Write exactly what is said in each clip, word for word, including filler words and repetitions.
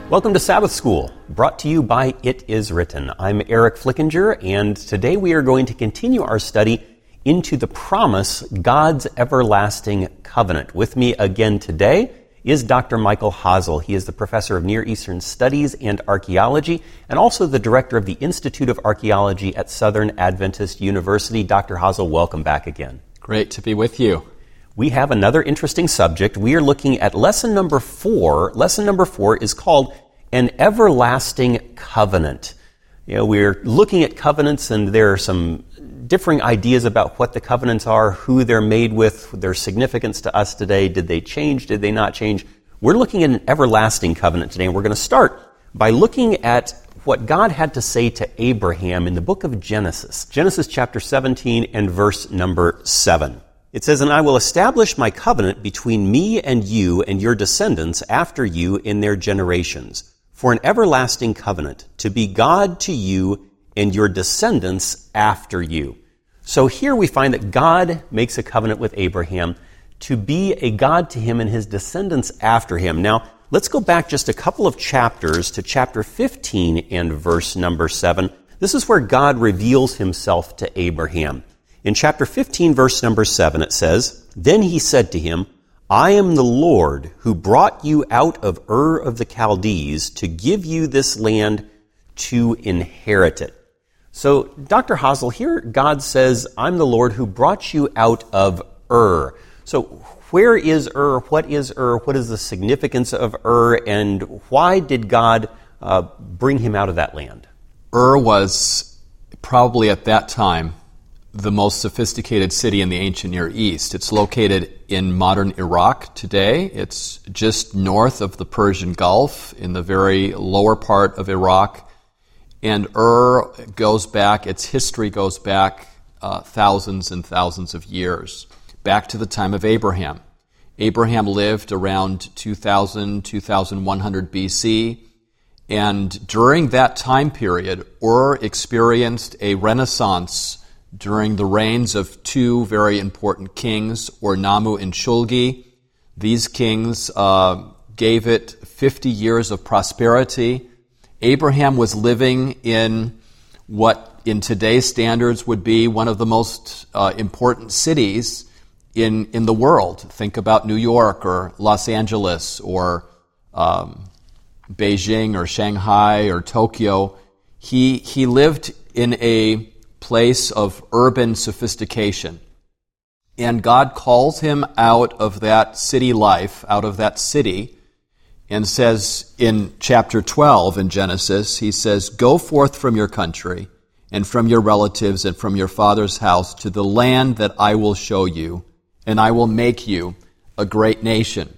Welcome to Sabbath School, brought to you by It Is Written. I'm Eric Flickinger, and today we are going to continue our study into the promise, God's everlasting covenant. With me again today is Doctor Michael Hasel. He is the professor of Near Eastern Studies and Archaeology, and also the director of the Institute of Archaeology at Southern Adventist University. Doctor Hasel, welcome back again. Great to be with you. We have another interesting subject. We are looking at lesson number four. Lesson number four is called An Everlasting Covenant. You know, we're looking at covenants, and there are some differing ideas about what the covenants are, who they're made with, their significance to us today. Did they change? Did they not change? We're looking at an everlasting covenant today, and we're going to start by looking at what God had to say to Abraham in the book of Genesis. Genesis chapter seventeen and verse number seven. It says, "And I will establish my covenant between me and you and your descendants after you in their generations, for an everlasting covenant, to be God to you and your descendants after you." So here we find that God makes a covenant with Abraham to be a God to him and his descendants after him. Now, let's go back just a couple of chapters to chapter fifteen and verse number seven. This is where God reveals himself to Abraham. In chapter fifteen, verse number seven, it says, "Then he said to him, I am the Lord who brought you out of Ur of the Chaldees to give you this land to inherit it." So, Doctor Hasel, here God says, I'm the Lord who brought you out of Ur. So, where is Ur? What is Ur? What is the significance of Ur? And why did God uh, bring him out of that land? Ur was probably at that time the most sophisticated city in the ancient Near East. It's located in modern Iraq today. It's just north of the Persian Gulf in the very lower part of Iraq. And Ur goes back, its history goes back uh, thousands and thousands of years, back to the time of Abraham. Abraham lived around two thousand, two thousand one hundred B C, and during that time period, Ur experienced a renaissance during the reigns of two very important kings, Ur-Nammu and Shulgi. These kings uh, gave it fifty years of prosperity. Abraham was living in what in today's standards would be one of the most uh, important cities in, in the world. Think about New York or Los Angeles or um, Beijing or Shanghai or Tokyo. He, he lived in a place of urban sophistication. And God calls him out of that city life, out of that city, and says in chapter twelve in Genesis, he says, "Go forth from your country and from your relatives and from your father's house to the land that I will show you, and I will make you a great nation."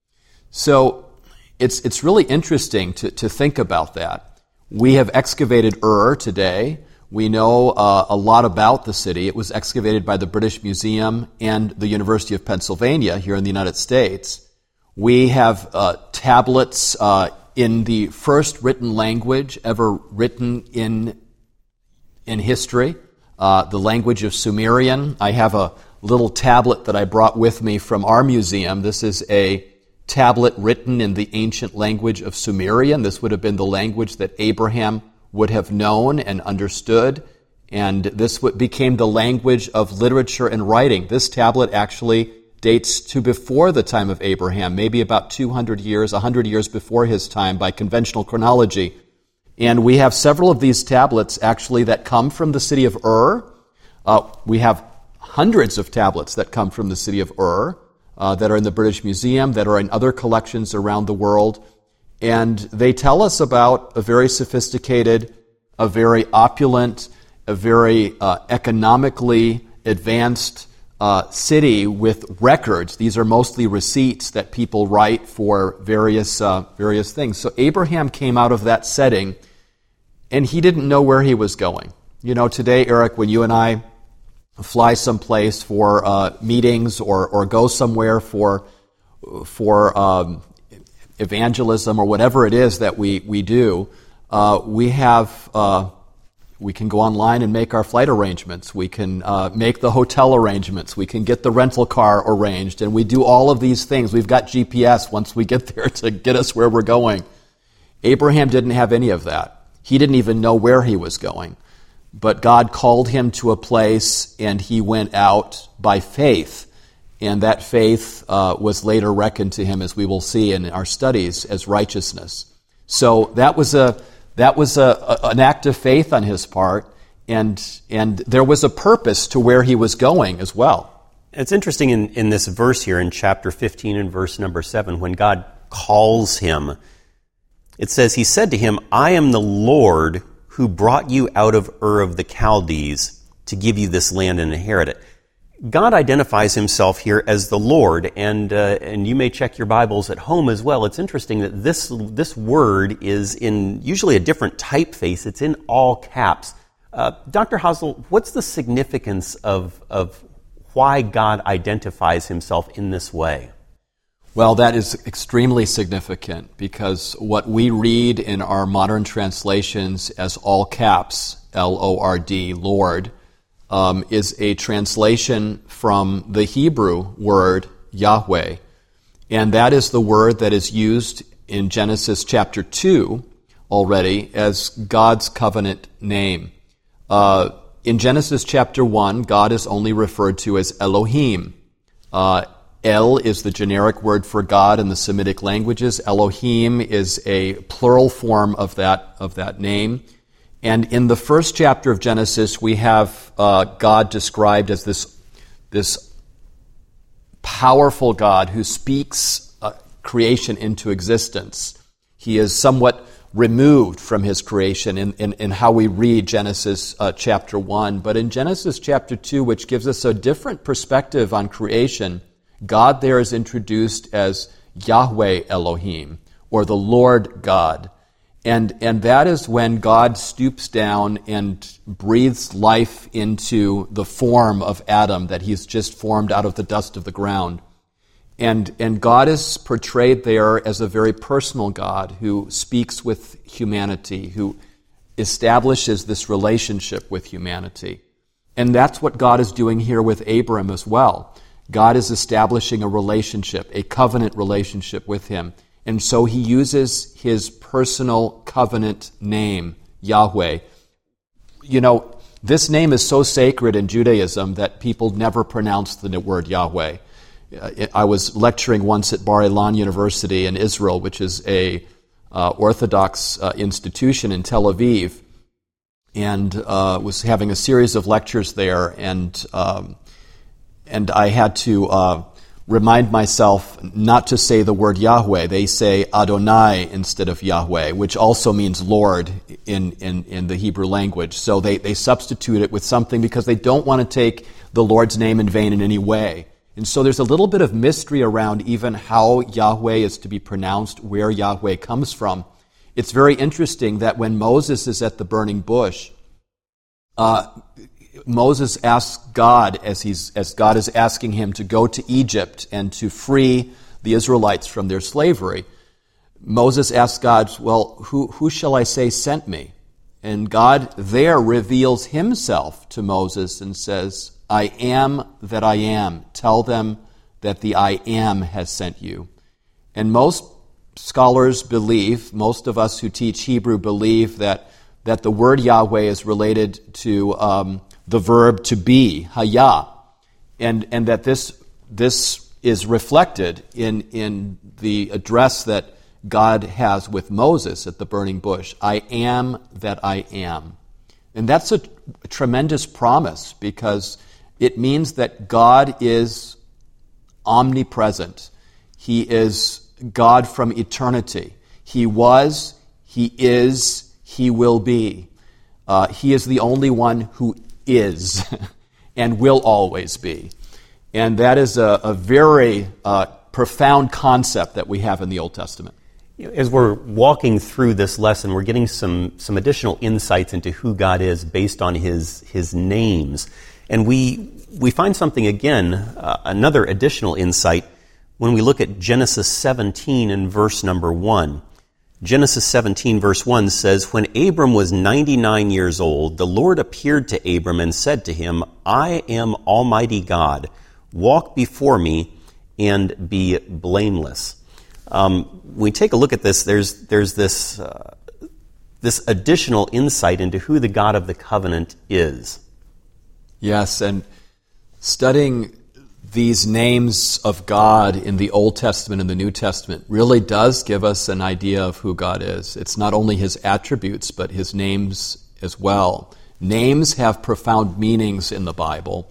So it's it's really interesting to, to think about that. We have excavated Ur today. We know uh, a lot about the city. It was excavated by the British Museum and the University of Pennsylvania here in the United States. We have uh, tablets uh, in the first written language ever written in in history, uh, the language of Sumerian. I have a little tablet that I brought with me from our museum. This is a tablet written in the ancient language of Sumerian. This would have been the language that Abraham would have known and understood, and this became the language of literature and writing. This tablet actually dates to before the time of Abraham, maybe about two hundred years, one hundred years before his time by conventional chronology. And we have several of these tablets actually that come from the city of Ur. Uh, we have hundreds of tablets that come from the city of Ur uh, that are in the British Museum, that are in other collections around the world. And they tell us about a very sophisticated, a very opulent, a very uh, economically advanced uh, city with records. These are mostly receipts that people write for various uh, various things. So Abraham came out of that setting, and he didn't know where he was going. You know, today, Eric, when you and I fly someplace for uh, meetings or or go somewhere for for um, evangelism or whatever it is that we we do, uh, we have uh, we can go online and make our flight arrangements. We can uh, make the hotel arrangements. We can get the rental car arranged, and we do all of these things. We've got G P S once we get there to get us where we're going. Abraham didn't have any of that. He didn't even know where he was going. But God called him to a place, and he went out by faith. And that faith uh, was later reckoned to him, as we will see in our studies, as righteousness. So that was a that was a, a, an act of faith on his part, and and there was a purpose to where he was going as well. It's interesting in, in this verse here in chapter fifteen and verse number seven, when God calls him, it says, he said to him, I am the Lord who brought you out of Ur of the Chaldees to give you this land and inherit it. God identifies himself here as the Lord, and uh, and you may check your Bibles at home as well. It's interesting that this this word is in usually a different typeface. It's in all caps. Uh, Doctor Hassel, what's the significance of of why God identifies himself in this way? Well, that is extremely significant, because what we read in our modern translations as all caps, L O R D, Lord, Um, is a translation from the Hebrew word Yahweh. And that is the word that is used in Genesis chapter two already as God's covenant name. Uh, in Genesis chapter one, God is only referred to as Elohim. Uh, El is the generic word for God in the Semitic languages. Elohim is a plural form of that, of that name. And in the first chapter of Genesis, we have uh, God described as this, this powerful God who speaks uh, creation into existence. He is somewhat removed from his creation in, in, in how we read Genesis uh, chapter one. But in Genesis chapter two, which gives us a different perspective on creation, God there is introduced as Yahweh Elohim, or the Lord God. And and that is when God stoops down and breathes life into the form of Adam that he's just formed out of the dust of the ground. And and God is portrayed there as a very personal God who speaks with humanity, who establishes this relationship with humanity. And that's what God is doing here with Abram as well. God is establishing a relationship, a covenant relationship with him. And so he uses his personal covenant name, Yahweh. You know, this name is so sacred in Judaism that people never pronounce the word Yahweh. I was lecturing once at Bar Ilan University in Israel, which is a uh, Orthodox uh, institution in Tel Aviv, and uh, was having a series of lectures there, and um, and I had to uh, remind myself not to say the word Yahweh. They say Adonai instead of Yahweh, which also means Lord in, in, in the Hebrew language. So they, they substitute it with something because they don't want to take the Lord's name in vain in any way. And so there's a little bit of mystery around even how Yahweh is to be pronounced, where Yahweh comes from. It's very interesting that when Moses is at the burning bush, uh, Moses asks God, as he's as God is asking him to go to Egypt and to free the Israelites from their slavery, Moses asks God, well, who, who shall I say sent me? And God there reveals himself to Moses and says, I am that I am. Tell them that the I am has sent you. And most scholars believe, most of us who teach Hebrew believe that, that the word Yahweh is related to um, the verb to be, haya, and and that this this is reflected in in the address that God has with Moses at the burning bush. I am that I am. And that's a, a tremendous promise, because it means that God is omnipresent. He is God from eternity. He was, he is, he will be. Uh, he is the only one who is and will always be. And that is a, a very uh, profound concept that we have in the Old Testament. As we're walking through this lesson, we're getting some, some additional insights into who God is based on his, his names. And we, we find something again, uh, another additional insight when we look at Genesis seventeen and verse number one. Genesis seventeen verse one says, When Abram was ninety-nine years old, the Lord appeared to Abram and said to him, I am Almighty God. Walk before me and be blameless. Um, when we take a look at this, there's there's this uh, this additional insight into who the God of the covenant is. Yes, and studying these names of God in the Old Testament and the New Testament really does give us an idea of who God is. It's not only his attributes, but his names as well. Names have profound meanings in the Bible.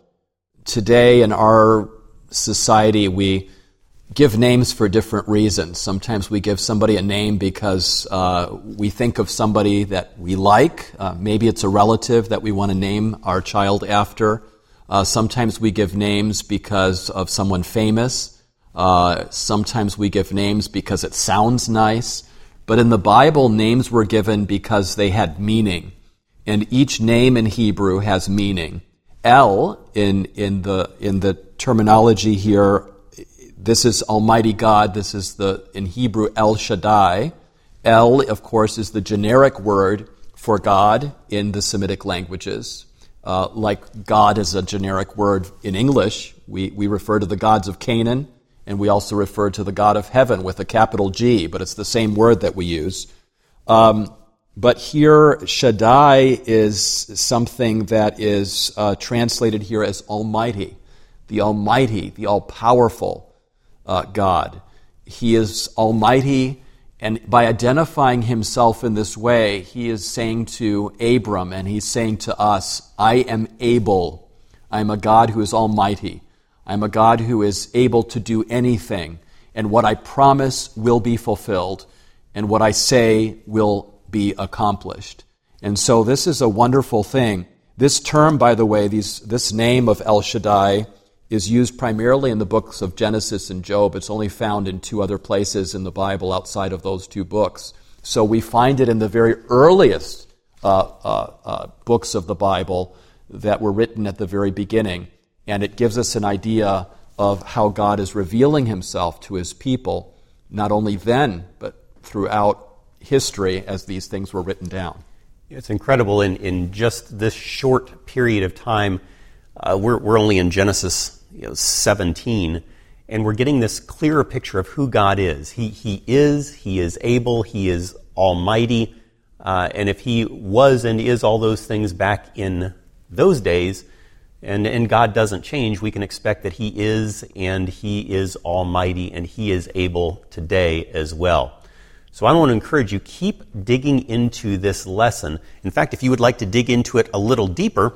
Today in our society, we give names for different reasons. Sometimes we give somebody a name because uh, we think of somebody that we like. Uh, maybe it's a relative that we want to name our child after. Uh, sometimes we give names because of someone famous. Uh, sometimes we give names because it sounds nice. But in the Bible, names were given because they had meaning. And each name in Hebrew has meaning. El, in, in the, in the terminology here, this is Almighty God. This is the, in Hebrew, El Shaddai. El, of course, is the generic word for God in the Semitic languages. Uh, like God is a generic word in English, we, we refer to the gods of Canaan, and we also refer to the God of heaven with a capital G, but it's the same word that we use. Um, but here, Shaddai is something that is uh, translated here as Almighty, the Almighty, the all-powerful uh, God. He is Almighty, and by identifying himself in this way, he is saying to Abram, and he's saying to us, I am able. I am a God who is almighty. I am a God who is able to do anything. And what I promise will be fulfilled. And what I say will be accomplished. And so this is a wonderful thing. This term, by the way, these, this name of El Shaddai is used primarily in the books of Genesis and Job. It's only found in two other places in the Bible outside of those two books. So we find it in the very earliest uh, uh, uh, books of the Bible that were written at the very beginning. And it gives us an idea of how God is revealing himself to his people, not only then, but throughout history as these things were written down. It's incredible. In, in just this short period of time, uh, we're, we're only in Genesis you know, seventeen, and we're getting this clearer picture of who God is. He, he is, he is able, he is almighty, uh, and if he was and is all those things back in those days, and, and God doesn't change, we can expect that he is, and he is almighty, and he is able today as well. So I want to encourage you, keep digging into this lesson. In fact, if you would like to dig into it a little deeper,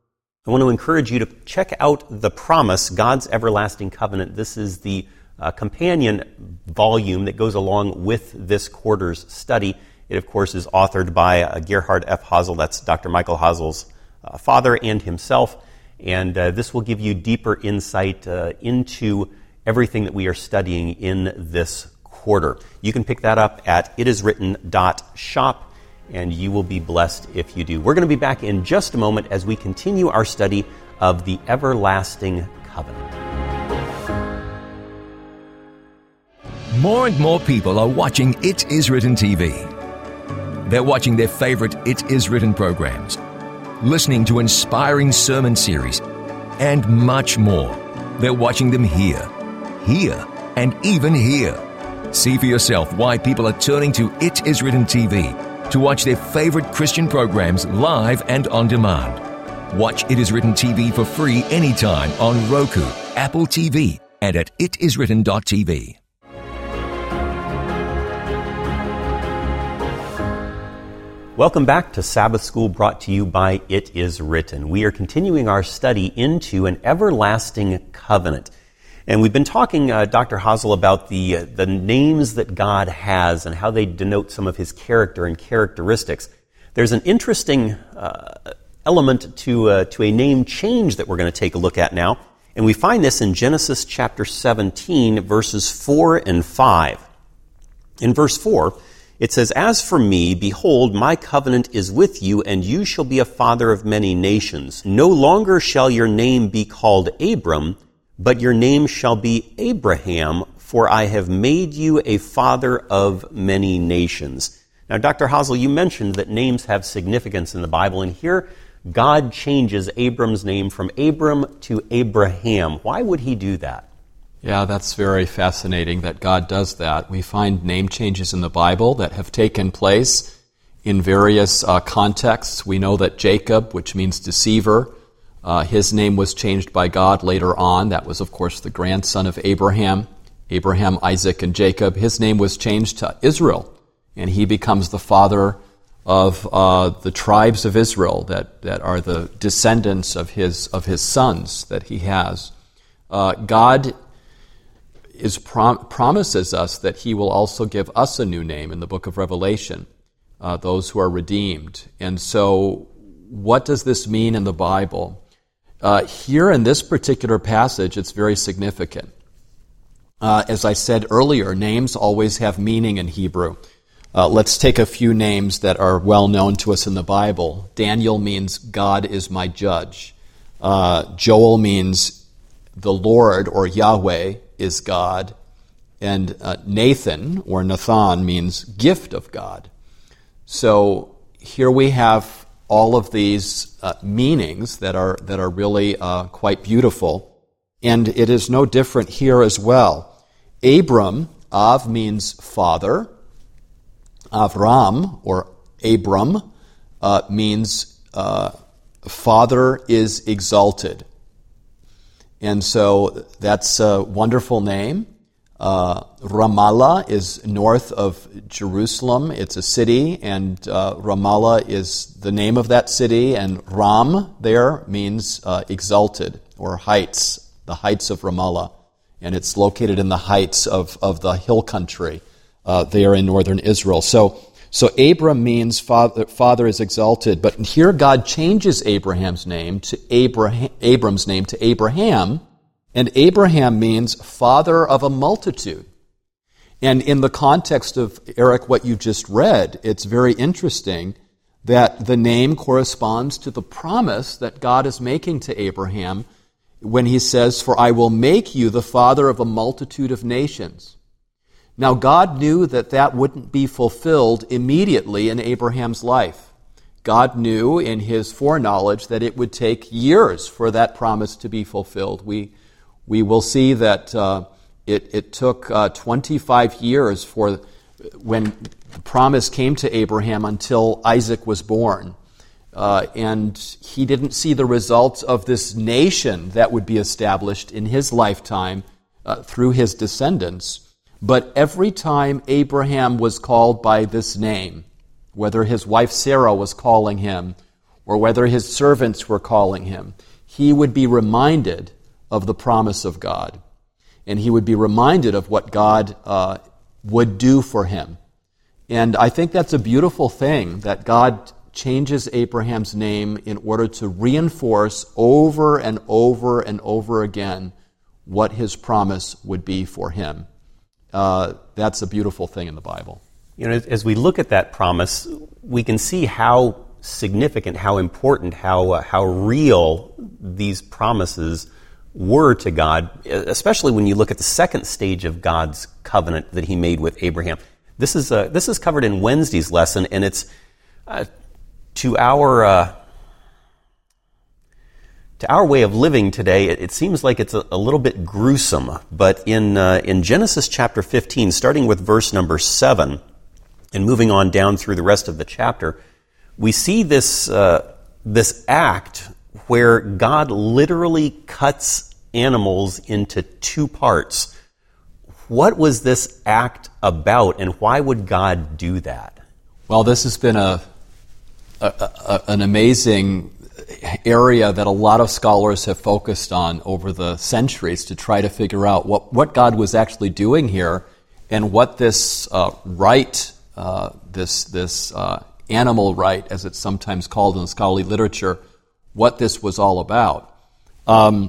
I want to encourage you to check out The Promise, God's Everlasting Covenant. This is the uh, companion volume that goes along with this quarter's study. It, of course, is authored by uh, Gerhard F. Hazel. That's Doctor Michael Hazel's uh, father and himself. And uh, this will give you deeper insight uh, into everything that we are studying in this quarter. You can pick that up at it is written dot shop, and you will be blessed if you do. We're going to be back in just a moment as we continue our study of the Everlasting Covenant. More and more people are watching It Is Written T V. They're watching their favorite It Is Written programs, listening to inspiring sermon series, and much more. They're watching them here, here, and even here. See for yourself why people are turning to It Is Written T V to watch their favorite Christian programs live and on demand. Watch It Is Written T V for free anytime on Roku, Apple T V, and at it is written dot t v. Welcome back to Sabbath School, brought to you by It Is Written. We are continuing our study into an everlasting covenant. And we've been talking, uh, Doctor Hazel, about the uh, the names that God has and how they denote some of his character and characteristics. There's an interesting uh, element to uh, to a name change that we're going to take a look at now. And we find this in Genesis chapter seventeen, verses four and five. In verse four, it says, "As for me, behold, my covenant is with you, and you shall be a father of many nations. No longer shall your name be called Abram, but your name shall be Abraham, for I have made you a father of many nations." Now, Doctor Hazel, you mentioned that names have significance in the Bible, and here God changes Abram's name from Abram to Abraham. Why would he do that? Yeah, that's very fascinating that God does that. We find name changes in the Bible that have taken place in various uh, contexts. We know that Jacob, which means deceiver, uh, his name was changed by God later on. That was, of course, the grandson of Abraham. Abraham, Isaac, and Jacob. His name was changed to Israel, and he becomes the father of uh, the tribes of Israel that, that are the descendants of his of his sons that he has. Uh, God is prom- promises us that he will also give us a new name in the book of Revelation, uh, those who are redeemed. And so what does this mean in the Bible? Uh, here in this particular passage, it's very significant. Uh, as I said earlier, names always have meaning in Hebrew. Uh, let's take a few names that are well known to us in the Bible. Daniel means God is my judge. Uh, Joel means the Lord, or Yahweh, is God. And uh, Nathan, or Nathan, means gift of God. So here we have all of these uh, meanings that are that are really uh, quite beautiful. And it is no different here as well. Abram, Av means father. Avram, or Abram, uh, means uh, father is exalted. And so that's a wonderful name. Uh, Ramallah is north of Jerusalem. It's a city, and uh, Ramallah is the name of that city, and Ram there means uh, exalted, or heights, the heights of Ramallah. And it's located in the heights of, of the hill country uh, there in northern Israel. So, so Abram means father, father is exalted, but here God changes Abraham's name to Abraham, Abram's name to Abraham, and Abraham means father of a multitude. And in the context of, Eric, what you just read, it's very interesting that the name corresponds to the promise that God is making to Abraham when he says, "For I will make you the father of a multitude of nations." Now, God knew that that wouldn't be fulfilled immediately in Abraham's life. God knew in his foreknowledge that it would take years for that promise to be fulfilled. We we will see that uh, it, it took uh, twenty-five years for when the promise came to Abraham until Isaac was born. Uh, and he didn't see the results of this nation that would be established in his lifetime uh, through his descendants. But every time Abraham was called by this name, whether his wife Sarah was calling him or whether his servants were calling him, he would be reminded of the promise of God. And he would be reminded of what God uh, would do for him. And I think that's a beautiful thing, that God changes Abraham's name in order to reinforce over and over and over again what his promise would be for him. Uh, that's a beautiful thing in the Bible. You know, as we look at that promise, we can see how significant, how important, how uh, how real these promises were to God, especially when you look at the second stage of God's covenant that he made with Abraham. This is uh, this is covered in Wednesday's lesson, and it's uh, to our uh, to our way of living today. It, it seems like it's a, a little bit gruesome, but in uh, in Genesis chapter fifteen, starting with verse number seven, and moving on down through the rest of the chapter, we see this uh, this act where God literally cuts animals into two parts. What was this act about, and why would God do that? Well, this has been a, a, a an amazing area that a lot of scholars have focused on over the centuries to try to figure out what, what God was actually doing here, and what this uh, rite, uh, this this uh, animal rite, as it's sometimes called in scholarly literature, what this was all about. Um,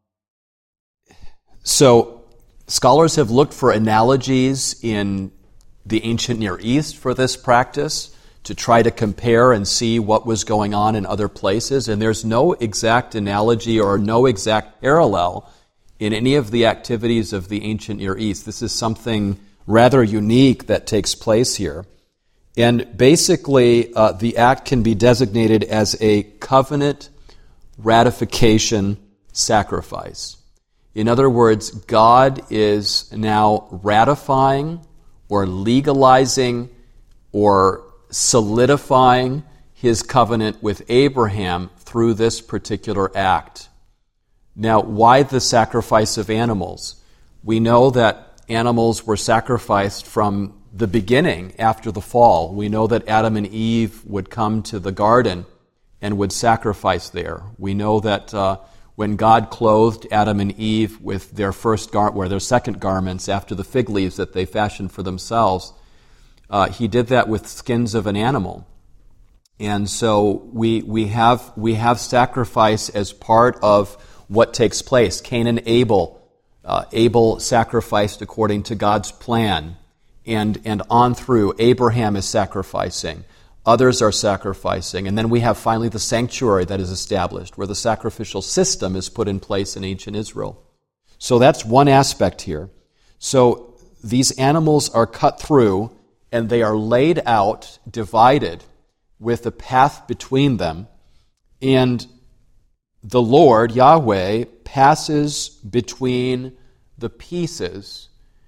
so scholars have looked for analogies in the ancient Near East for this practice to try to compare and see what was going on in other places, and there's no exact analogy or no exact parallel in any of the activities of the ancient Near East. This is something rather unique that takes place here. And basically, uh, the act can be designated as a covenant ratification sacrifice. In other words, God is now ratifying or legalizing or solidifying his covenant with Abraham through this particular act. Now, why the sacrifice of animals? We know that animals were sacrificed from the beginning after the fall. We know that Adam and Eve would come to the garden and would sacrifice there. We know that uh, when God clothed Adam and Eve with their first gar- or their second garments after the fig leaves that they fashioned for themselves, uh, he did that with skins of an animal. And so we we have we have sacrifice as part of what takes place. Cain and Abel, uh, Abel sacrificed according to God's plan, and and on through, Abraham is sacrificing. Others are sacrificing. And then we have finally the sanctuary that is established, where the sacrificial system is put in place in ancient Israel. So that's one aspect here. So these animals are cut through, and they are laid out, divided, with a path between them. And the Lord, Yahweh, passes between the pieces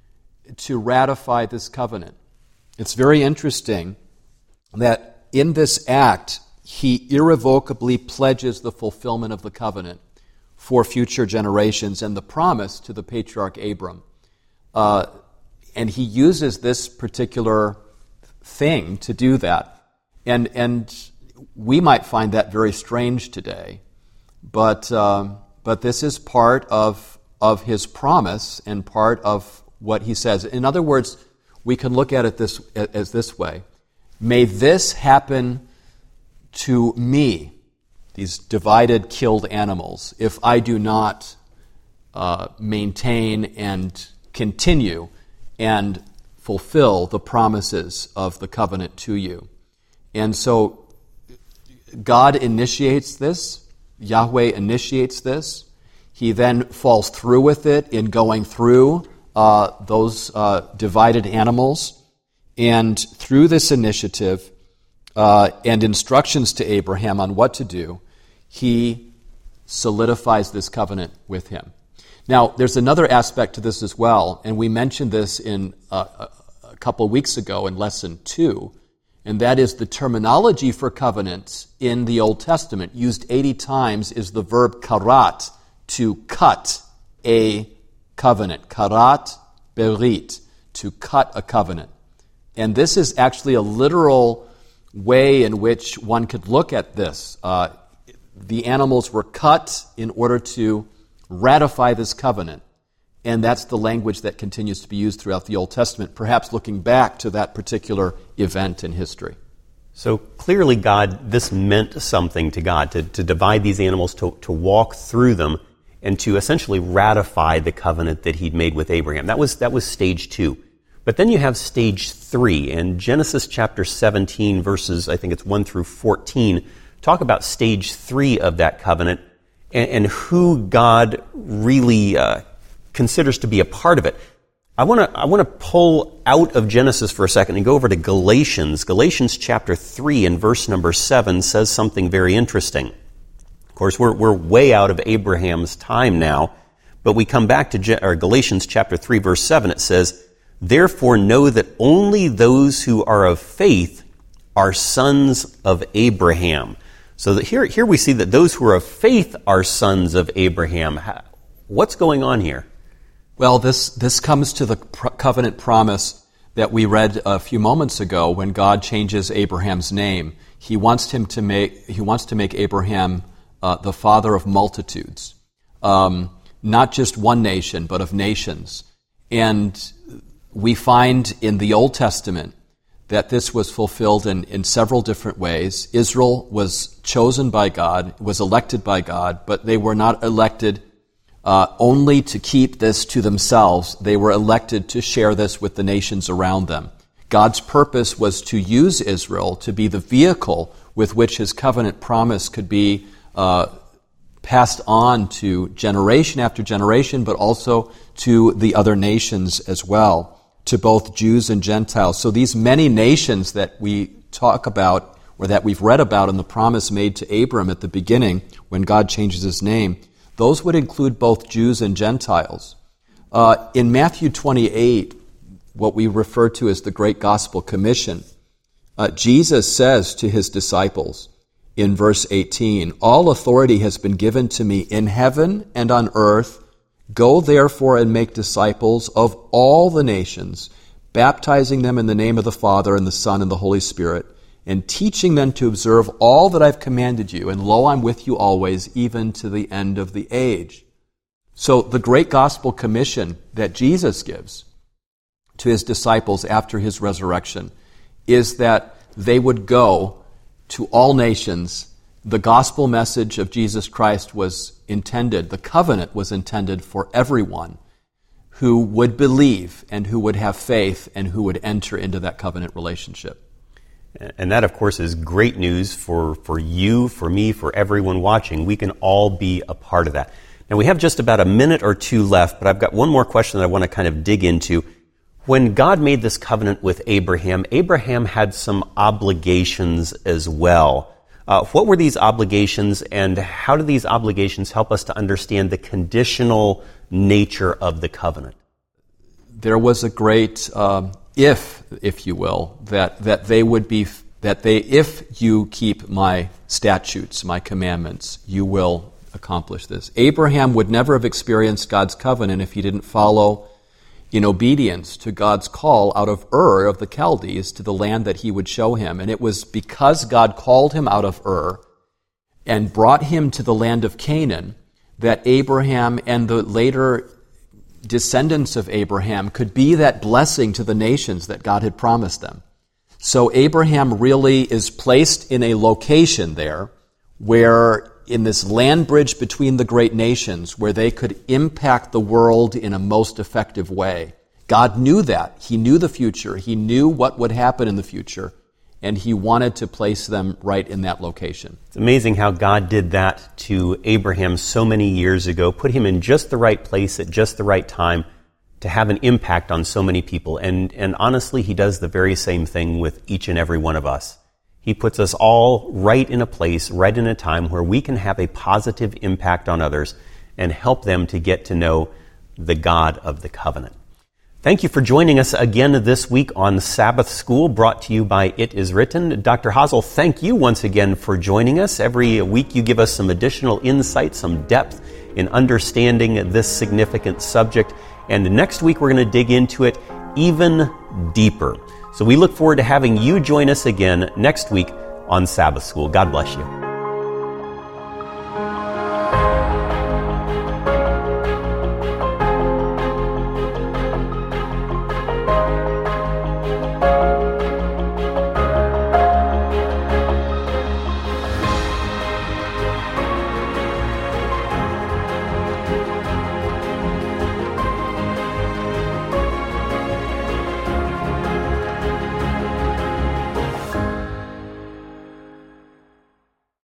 to ratify this covenant. It's very interesting that in this act, he irrevocably pledges the fulfillment of the covenant for future generations and the promise to the patriarch Abram. Uh, and he uses this particular thing to do that. And and we might find that very strange today, but um, but this is part of of his promise and part of what he says. In other words, we can look at it this as this way: may this happen to me, these divided, killed animals, if I do not uh, maintain and continue and fulfill the promises of the covenant to you. And so God initiates this, Yahweh initiates this. He then falls through with it in going through uh, those uh, divided animals. And through this initiative uh, and instructions to Abraham on what to do, he solidifies this covenant with him. Now, there's another aspect to this as well, and we mentioned this in uh, a couple of weeks ago in lesson two, and that is the terminology for covenants in the Old Testament, used eighty times, is the verb karat, to cut a covenant. Karat berit, to cut a covenant. And this is actually a literal way in which one could look at this. Uh, the animals were cut in order to ratify this covenant. And that's the language that continues to be used throughout the Old Testament, perhaps looking back to that particular event in history. So clearly, God, this meant something to God, to, to divide these animals, to, to walk through them, and to essentially ratify the covenant that he'd made with Abraham. That was, that was stage two. But then you have stage three, and Genesis chapter seventeen, verses, I think it's one through fourteen, talk about stage three of that covenant, and, and who God really uh, considers to be a part of it. I want to I want to pull out of Genesis for a second and go over to Galatians. Galatians chapter three and verse number seven says something very interesting. Of course, we're we're way out of Abraham's time now, but we come back to Je- or Galatians chapter three verse seven. It says, "Therefore know that only those who are of faith are sons of Abraham." So that here here we see that those who are of faith are sons of Abraham. What's going on here? Well, this, this comes to the pro- covenant promise that we read a few moments ago when God changes Abraham's name. He wants him to make, he wants to make Abraham uh, the father of multitudes. Um, not just one nation, but of nations. And we find in the Old Testament that this was fulfilled in, in several different ways. Israel was chosen by God, was elected by God, but they were not elected Uh, only to keep this to themselves. They were elected to share this with the nations around them. God's purpose was to use Israel to be the vehicle with which his covenant promise could be uh, passed on to generation after generation, but also to the other nations as well, to both Jews and Gentiles. So these many nations that we talk about, or that we've read about in the promise made to Abram at the beginning when God changes his name, those would include both Jews and Gentiles. Uh, in Matthew twenty-eight, what we refer to as the Great Gospel Commission, uh, Jesus says to his disciples in verse eighteen, "All authority has been given to me in heaven and on earth. Go therefore and make disciples of all the nations, baptizing them in the name of the Father and the Son and the Holy Spirit, and teaching them to observe all that I've commanded you. And lo, I'm with you always, even to the end of the age." So the Great Gospel Commission that Jesus gives to his disciples after his resurrection is that they would go to all nations. The gospel message of Jesus Christ was intended, the covenant was intended for everyone who would believe and who would have faith and who would enter into that covenant relationship. And that, of course, is great news for, for you, for me, for everyone watching. We can all be a part of that. Now, we have just about a minute or two left, but I've got one more question that I want to kind of dig into. When God made this covenant with Abraham, Abraham had some obligations as well. Uh, what were these obligations, and how do these obligations help us to understand the conditional nature of the covenant? There was a great um, if, if you will, that that they would be that they if you keep my statutes, my commandments, you will accomplish this. Abraham would never have experienced God's covenant if he didn't follow in obedience to God's call out of Ur of the Chaldees to the land that he would show him. And it was because God called him out of Ur and brought him to the land of Canaan that Abraham and the later descendants of Abraham could be that blessing to the nations that God had promised them. So Abraham really is placed in a location there where, in this land bridge between the great nations, where they could impact the world in a most effective way. God knew that. He knew the future. He knew what would happen in the future, and he wanted to place them right in that location. It's amazing how God did that to Abraham so many years ago, put him in just the right place at just the right time to have an impact on so many people. And, and honestly, he does the very same thing with each and every one of us. He puts us all right in a place, right in a time where we can have a positive impact on others and help them to get to know the God of the covenant. Thank you for joining us again this week on Sabbath School, brought to you by It Is Written. Doctor Hazel, thank you once again for joining us. Every week you give us some additional insight, some depth in understanding this significant subject. And next week we're going to dig into it even deeper. So we look forward to having you join us again next week on Sabbath School. God bless you.